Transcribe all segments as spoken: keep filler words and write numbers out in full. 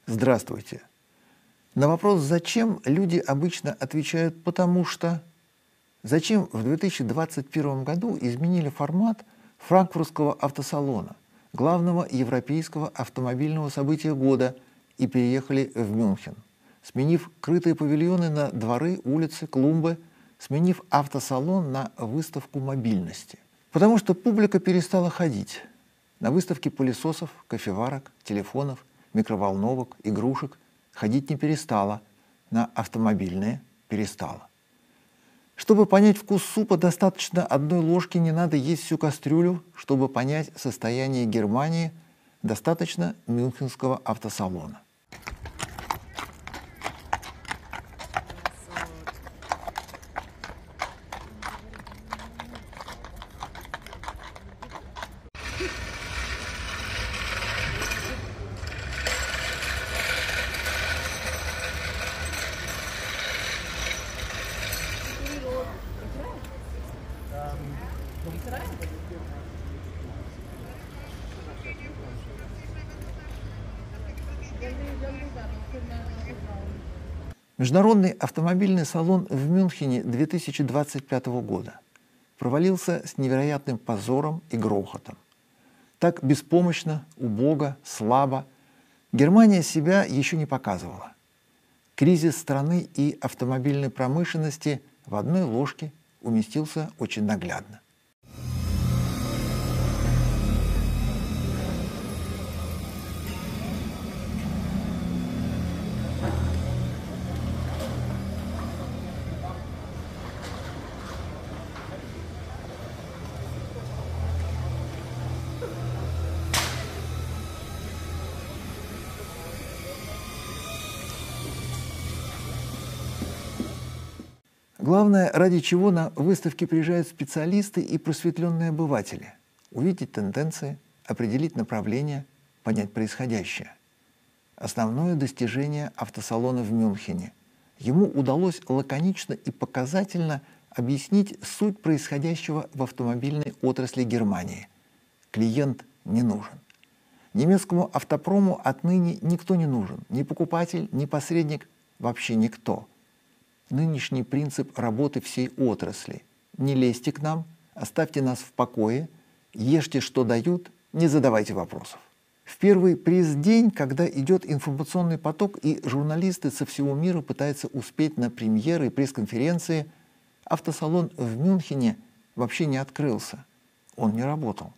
Здравствуйте. На вопрос «зачем» люди обычно отвечают «потому что». Зачем в две тысячи двадцать первом году изменили формат франкфуртского автосалона, главного европейского автомобильного события года, и переехали в Мюнхен, сменив крытые павильоны на дворы, улицы, клумбы, сменив автосалон на выставку мобильности? Потому что публика перестала ходить. На выставке пылесосов, кофеварок, телефонов, микроволновок, игрушек ходить не перестала, на автомобильные перестала. Чтобы понять вкус супа, достаточно одной ложки, не надо есть всю кастрюлю. Чтобы понять состояние Германии, достаточно мюнхенского автосалона. Международный автомобильный салон в Мюнхене две тысячи двадцать пятого года провалился с невероятным позором и грохотом. Так беспомощно, убого, слабо Германия себя еще не показывала. Кризис страны и автомобильной промышленности в одной ложке уместился очень наглядно. Главное, ради чего на выставке приезжают специалисты и просветленные обыватели – увидеть тенденции, определить направление, понять происходящее. Основное достижение автосалона в Мюнхене. Ему удалось лаконично и показательно объяснить суть происходящего в автомобильной отрасли Германии. Клиент не нужен. Немецкому автопрому отныне никто не нужен. Ни покупатель, ни посредник, вообще никто. Нынешний принцип работы всей отрасли. Не лезьте к нам, оставьте нас в покое, ешьте, что дают, не задавайте вопросов. В первый пресс-день, когда идет информационный поток и журналисты со всего мира пытаются успеть на премьеры и пресс-конференции, автосалон в Мюнхене вообще не открылся. Он не работал.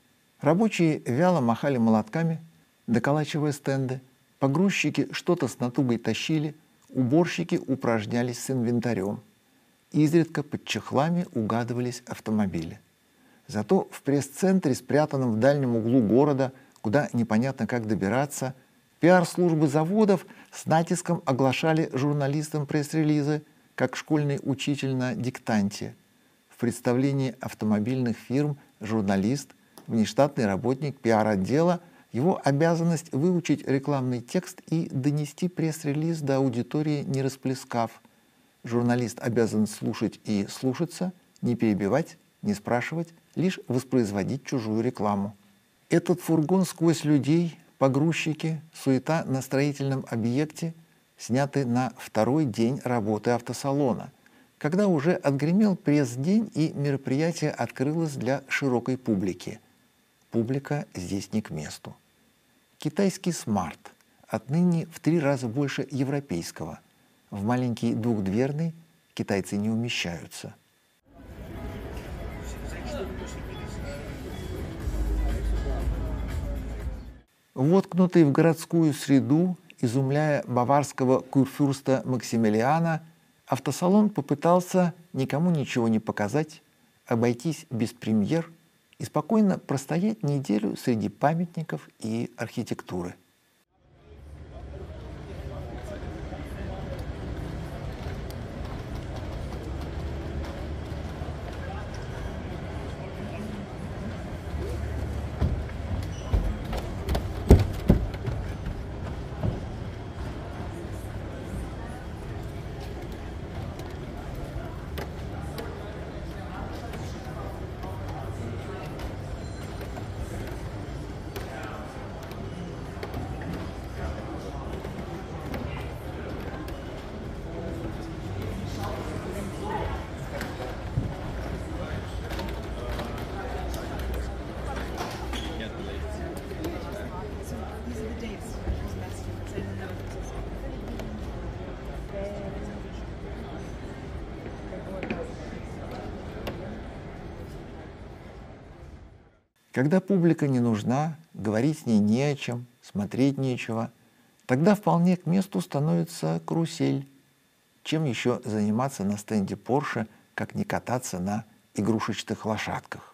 Рабочие вяло махали молотками, доколачивая стенды, погрузчики что-то с натугой тащили, уборщики упражнялись с инвентарем. Изредка под чехлами угадывались автомобили. Зато в пресс-центре, спрятанном в дальнем углу города, куда непонятно как добираться, пиар-службы заводов с натиском оглашали журналистам пресс-релизы, как школьный учитель на диктанте. В представлении автомобильных фирм журналист, внештатный работник пиар-отдела, его обязанность выучить рекламный текст и донести пресс-релиз до аудитории, не расплескав. Журналист обязан слушать и слушаться, не перебивать, не спрашивать, лишь воспроизводить чужую рекламу. Этот фургон сквозь людей, погрузчики, суета на строительном объекте сняты на второй день работы автосалона, когда уже отгремел пресс-день и мероприятие открылось для широкой публики. Публика здесь не к месту. Китайский смарт отныне в три раза больше европейского. В маленький двухдверный китайцы не умещаются. Воткнутый в городскую среду, изумляя баварского курфюрста Максимилиана, автосалон попытался никому ничего не показать, обойтись без премьер и спокойно простоять неделю среди памятников и архитектуры. Когда публика не нужна, говорить с ней не о чем, смотреть нечего, тогда вполне к месту становится карусель. Чем еще заниматься на стенде Porsche, как не кататься на игрушечных лошадках?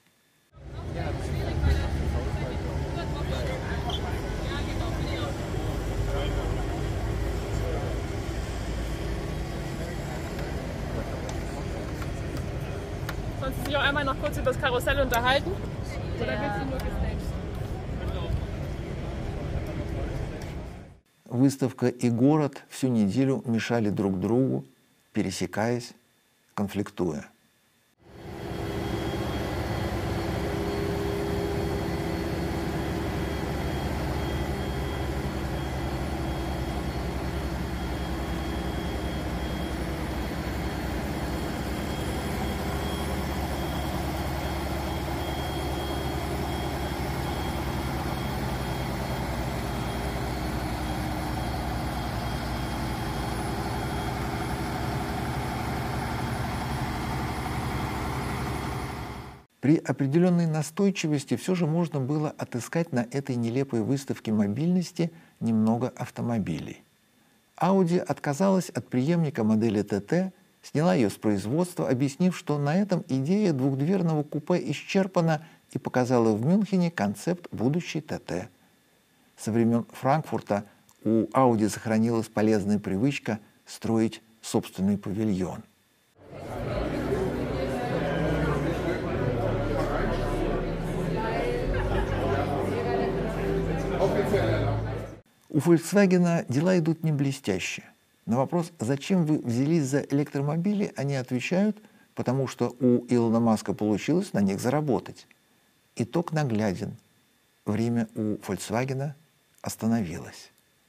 Sonst sich auch einmal noch kurz über das Karussell unterhalten? Oder willst du nur gesnackt? Выставка и город всю неделю мешали друг другу, пересекаясь, конфликтуя. При определенной настойчивости все же можно было отыскать на этой нелепой выставке мобильности немного автомобилей. Audi отказалась от преемника модели ти ти, сняла ее с производства, объяснив, что на этом идея двухдверного купе исчерпана, и показала в Мюнхене концепт будущей ти ти. Со времен Франкфурта у Audi сохранилась полезная привычка строить собственный павильон. У Volkswagen дела идут не блестяще. На вопрос, зачем вы взялись за электромобили, они отвечают, потому что у Илона Маска получилось на них заработать. Итог нагляден. Время у Volkswagen остановилось.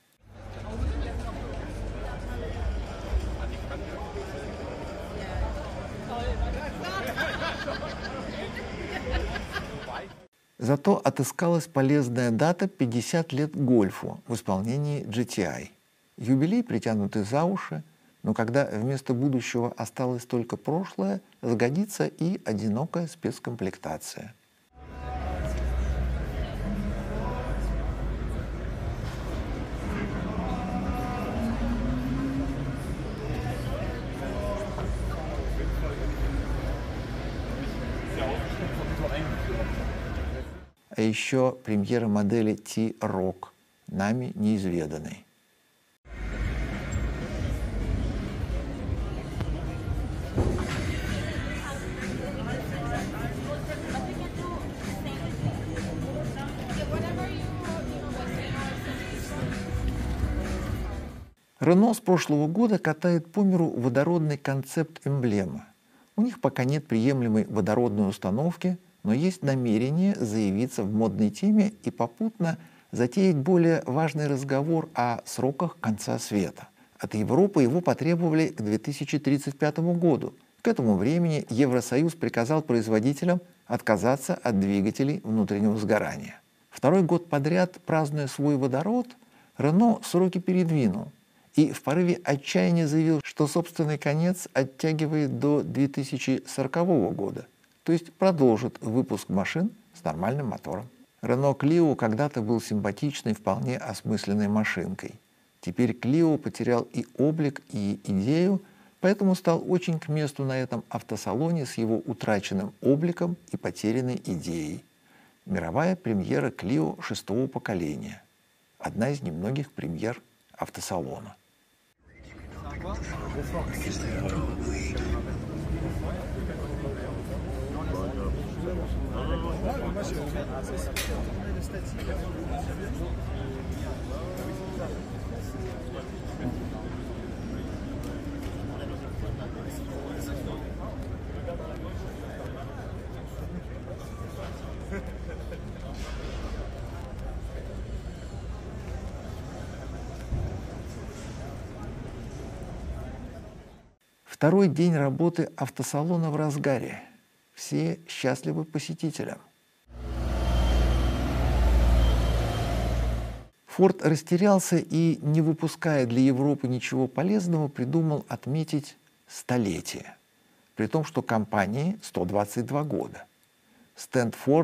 Зато отыскалась полезная дата пятьдесят лет гольфу в исполнении джи ти ай. Юбилей притянутый за уши, но когда вместо будущего осталось только прошлое, сгодится и одинокая спецкомплектация. А еще премьера модели T-Roc, нами неизведанной. Renault с прошлого года катает по миру водородный концепт-эмблема. У них пока нет приемлемой водородной установки, но есть намерение заявиться в модной теме и попутно затеять более важный разговор о сроках конца света. От Европы его потребовали к две тысячи тридцать пятому году. К этому времени Евросоюз приказал производителям отказаться от двигателей внутреннего сгорания. Второй год подряд, празднуя свой водород, Renault сроки передвинул и в порыве отчаяния заявил, что собственный конец оттягивает до две тысячи сорокового года. То есть продолжит выпуск машин с нормальным мотором. Renault Clio когда-то был симпатичной, вполне осмысленной машинкой. Теперь Clio потерял и облик, и идею, поэтому стал очень к месту на этом автосалоне с его утраченным обликом и потерянной идеей. Мировая премьера Clio шестого поколения. Одна из немногих премьер автосалона. Второй день работы автосалона в разгаре. Все счастливы посетителям. Форд растерялся и, не выпуская для Европы ничего полезного, придумал отметить столетие. При том, что компании сто двадцать два года. Стенд Форда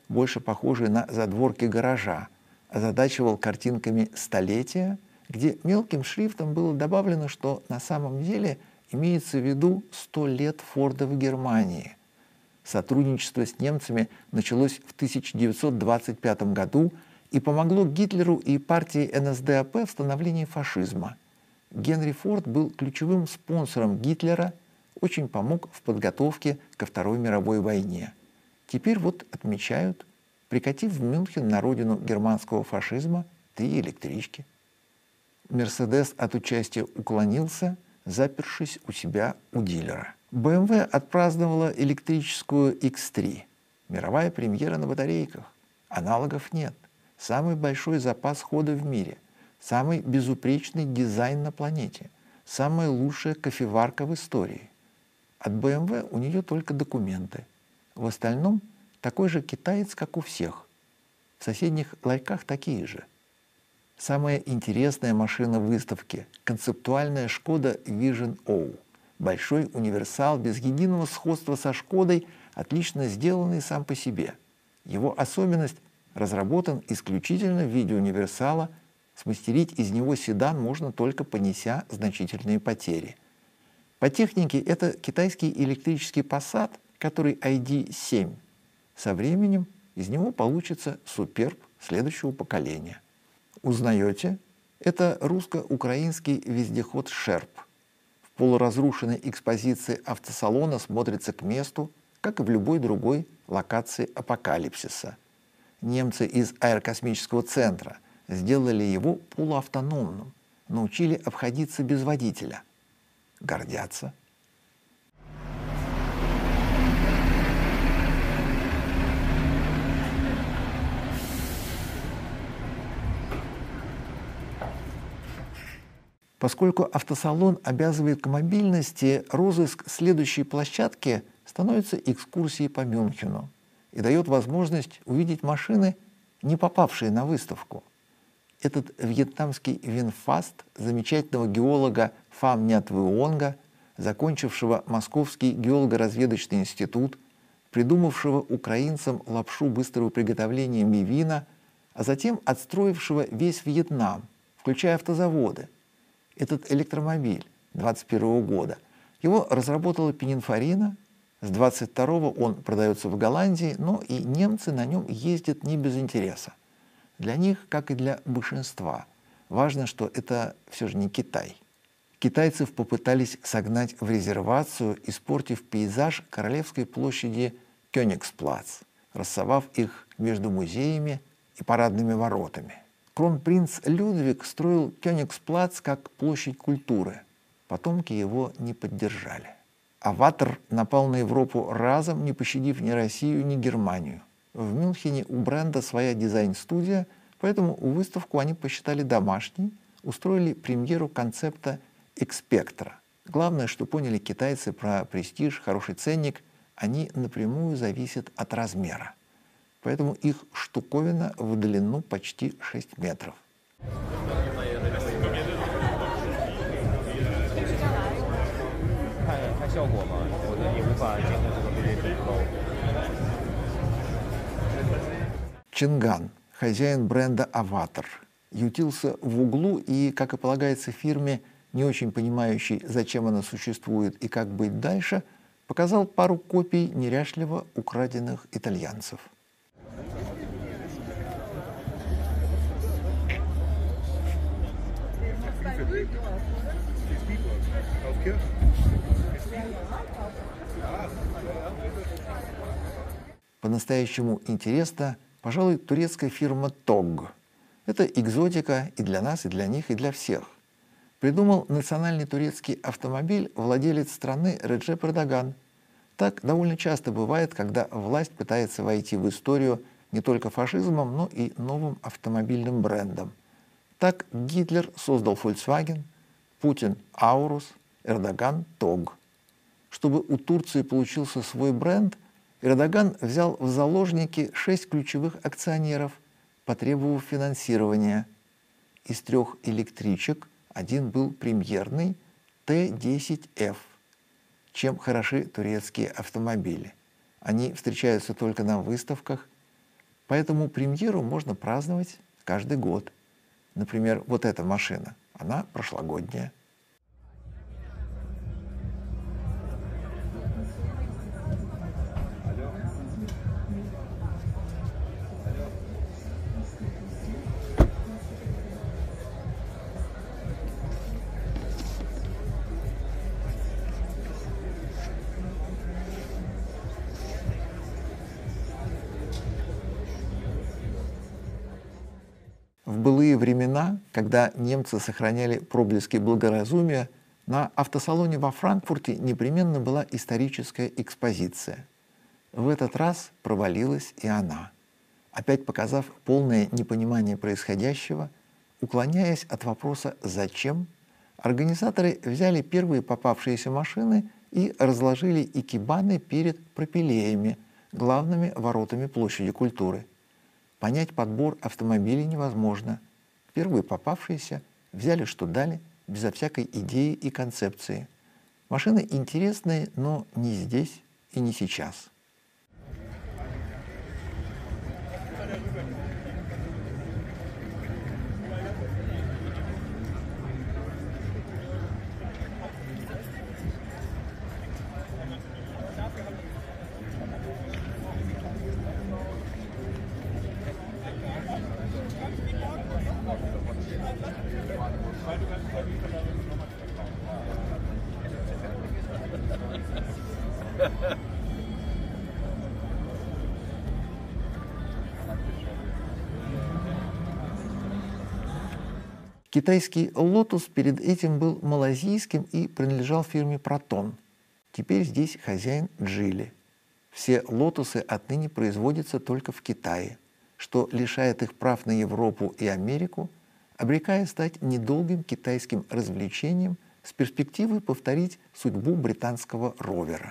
больше похожий на задворки гаража, озадачивал картинками столетия, где мелким шрифтом было добавлено, что на самом деле имеется в виду сто лет Форда в Германии. Сотрудничество с немцами началось в тысяча девятьсот двадцать пятом году и помогло Гитлеру и партии эн эс дэ а пэ в становлении фашизма. Генри Форд был ключевым спонсором Гитлера, очень помог в подготовке ко Второй мировой войне. Теперь вот отмечают, прикатив в Мюнхен на родину германского фашизма, три электрички. Мерседес от участия уклонился, запершись у себя у дилера. бэ эм вэ отпраздновала электрическую икс три. Мировая премьера на батарейках. Аналогов нет. Самый большой запас хода в мире. Самый безупречный дизайн на планете. Самая лучшая кофеварка в истории. От бэ эм вэ у нее только документы. В остальном такой же китаец, как у всех. В соседних ларьках такие же. Самая интересная машина выставки – концептуальная Шкода Vision O. Большой универсал без единого сходства со Шкодой, отлично сделанный сам по себе. Его особенность – разработан исключительно в виде универсала, смастерить из него седан можно только понеся значительные потери. По технике это китайский электрический Passat, который ай ди семь. Со временем из него получится суперб следующего поколения. Узнаете? Это русско-украинский вездеход «Шерп». В полуразрушенной экспозиции автосалона смотрится к месту, как и в любой другой локации апокалипсиса. Немцы из аэрокосмического центра сделали его полуавтономным, научили обходиться без водителя. Гордятся. Поскольку автосалон обязывает к мобильности, розыск следующей площадки становится экскурсией по Мюнхену и дает возможность увидеть машины, не попавшие на выставку. Этот вьетнамский Винфаст замечательного геолога Фам Нят Вуонга, закончившего Московский геолого-разведочный институт, придумавшего украинцам лапшу быстрого приготовления мивина, а затем отстроившего весь Вьетнам, включая автозаводы. Этот электромобиль двадцать первого года, его разработала Пининфарина, с двадцать второго он продается в Голландии, но и немцы на нем ездят не без интереса. Для них, как и для большинства, важно, что это все же не Китай. Китайцев попытались согнать в резервацию, испортив пейзаж Королевской площади Кёнигсплац, рассовав их между музеями и парадными воротами. Кронпринц Людвиг строил Кёнигсплац как площадь культуры. Потомки его не поддержали. Аватар напал на Европу разом, не пощадив ни Россию, ни Германию. В Мюнхене у бренда своя дизайн-студия, поэтому выставку они посчитали домашней, устроили премьеру концепта «Экспектра». Главное, что поняли китайцы про престиж, хороший ценник, они напрямую зависят от размера. Поэтому их штуковина в длину почти шесть метров. Чинган, хозяин бренда «Аватар», ютился в углу и, как и полагается фирме, не очень понимающей, зачем она существует и как быть дальше, показал пару копий неряшливо украденных итальянцев. По-настоящему интересно, пожалуй, турецкая фирма «Тог». Это экзотика и для нас, и для них, и для всех. Придумал национальный турецкий автомобиль владелец страны Реджеп Эрдоган. Так довольно часто бывает, когда власть пытается войти в историю не только фашизмом, но и новым автомобильным брендом. Так Гитлер создал Volkswagen, Путин – Аурус, Эрдоган – Тог. Чтобы у Турции получился свой бренд, Эрдоган взял в заложники шесть ключевых акционеров, потребовав финансирования. Из трех электричек один был премьерный Т десять эф. Чем хороши турецкие автомобили? Они встречаются только на выставках, Поэтому премьеру можно праздновать каждый год. Например, вот эта машина, она прошлогодняя. В былые времена, когда немцы сохраняли проблески благоразумия, на автосалоне во Франкфурте непременно была историческая экспозиция. В этот раз провалилась и она, опять показав полное непонимание происходящего, уклоняясь от вопроса «зачем?», организаторы взяли первые попавшиеся машины и разложили икебаны перед пропилеями, главными воротами площади культуры. Понять подбор автомобилей невозможно. Первые попавшиеся взяли, что дали, безо всякой идеи и концепции. Машины интересные, но не здесь и не сейчас. Китайский «Лотус» перед этим был малазийским и принадлежал фирме «Протон». Теперь здесь хозяин Джили. Все «Лотусы» отныне производятся только в Китае, что лишает их прав на Европу и Америку, обрекая стать недолгим китайским развлечением с перспективой повторить судьбу британского ровера.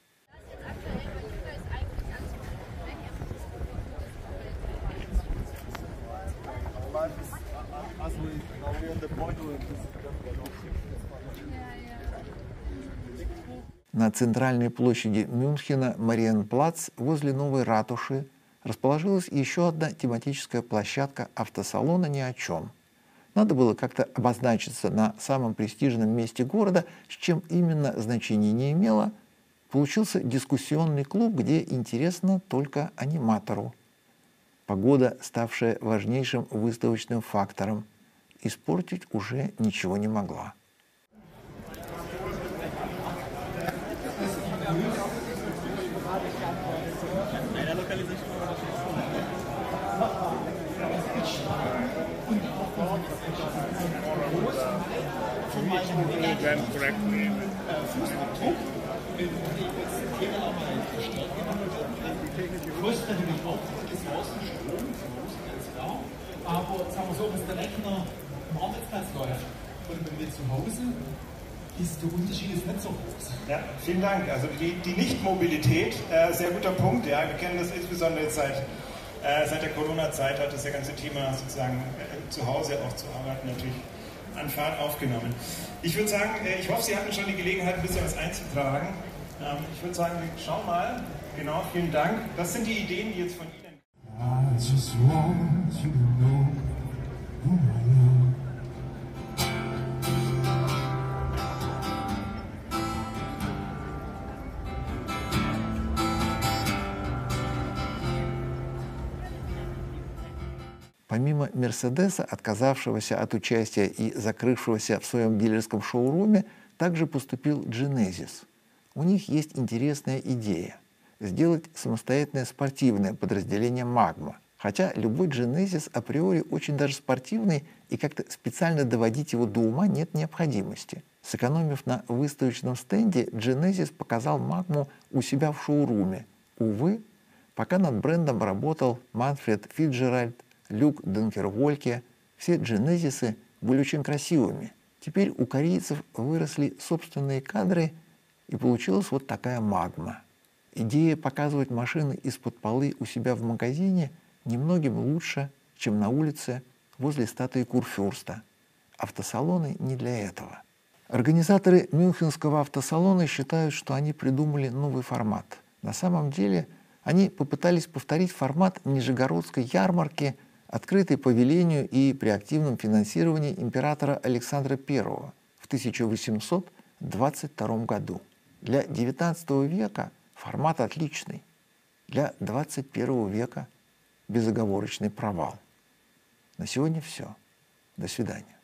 На центральной площади Мюнхена Мариенплац возле новой ратуши расположилась еще одна тематическая площадка автосалона «Ни о чем». Надо было как-то обозначиться на самом престижном месте города, с чем именно значения не имело. Получился дискуссионный клуб, где интересно только аниматору. Погода, ставшая важнейшим выставочным фактором, испортить уже ничего не могла. Aber sagen wir so, wenn der Rechner am Arbeitsplatz läuft und wenn wir zu Hause, ist der Unterschied ist nicht so groß. Ja, vielen Dank. Also die, die Nichtmobilität, äh, sehr guter Punkt. Ja, wir kennen das insbesondere jetzt seit, äh, seit der Corona-Zeit, hat das ja ganze Thema sozusagen äh, zu Hause auch zu arbeiten natürlich an Fahrt aufgenommen. Ich würde sagen, äh, ich hoffe, Sie hatten schon die Gelegenheit, ein bisschen was einzutragen. Ähm, ich würde sagen, wir schauen mal. Genau, vielen Dank. Das sind die Ideen, die jetzt von Ihnen. I just want you to know who I am. Помимо «Мерседеса», отказавшегося от участия и закрывшегося в своем дилерском шоуруме, также поступил Genesis. У них есть интересная идея – сделать самостоятельное спортивное подразделение «Магма». Хотя любой Genesis априори очень даже спортивный, и как-то специально доводить его до ума нет необходимости. Сэкономив на выставочном стенде, Genesis показал «Магму» у себя в шоуруме. Увы, пока над брендом работал Манфред Фицджеральд, Люк Дункервольке, все Genesis'ы были очень красивыми. Теперь у корейцев выросли собственные кадры, и получилась вот такая «Магма». Идея показывать машины из-под полы у себя в магазине немногим лучше, чем на улице возле статуи Курфюрста. Автосалоны не для этого. Организаторы Мюнхенского автосалона считают, что они придумали новый формат. На самом деле Они попытались повторить формат Нижегородской ярмарки, открытой по велению и при активном финансировании императора Александра Первого в тысяча восемьсот двадцать втором году. Для девятнадцатого века формат отличный, для двадцать первого века безоговорочный провал. На сегодня все. До свидания.